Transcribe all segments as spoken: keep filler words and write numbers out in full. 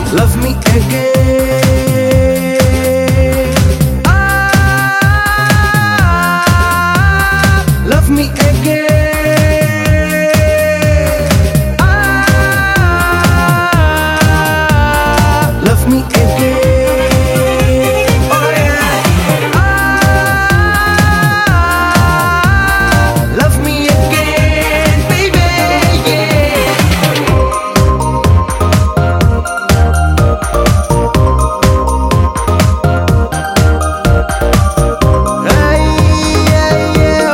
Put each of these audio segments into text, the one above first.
love me again. Ah, love me again. Ah, love me again. Oh yeah. Ah, love me again, baby. Yeah. Hey, yeah, yeah.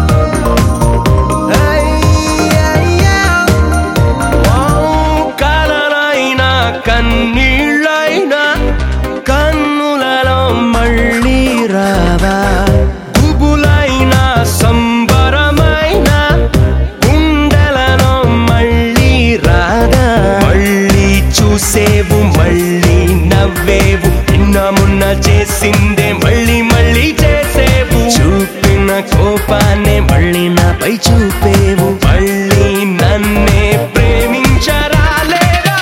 Hey, yeah, yeah. Oh, కలలైనా కన్నీళ్ళైనా కన్నులలో మళ్ళీ రావా, గుబులైనా సంబరమైనా గుండెలలో మళ్ళీ రాదా. మళ్ళీ చూసేవు మళ్ళీ నవ్వేవు, నిన్న మొన్న చేసిందే మళ్ళీ మళ్ళీ చేసేవు. చూపిన కోపాన్నే మళ్ళీ నాపై చూపేవు, మళ్ళీ నన్నే ప్రేమించరాలేదా.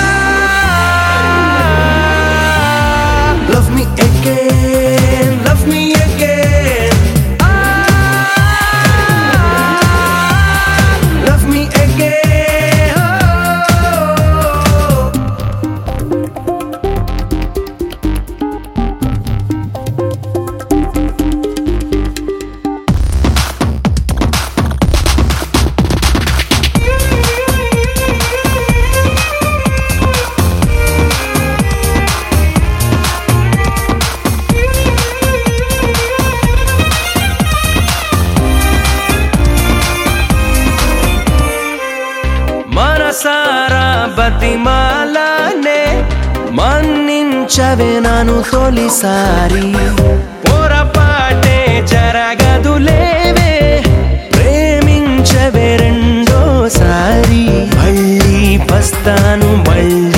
Love me again, love me again. Ah, love me again. Oh. మనసారా బతిమాలనే మన్నించవే నన్ను తొలిసారి. పొరపాటే జరగదులేవే, ప్రేమించవే రెండోసారి. మళ్ళీ వస్తాను మళ్ళీ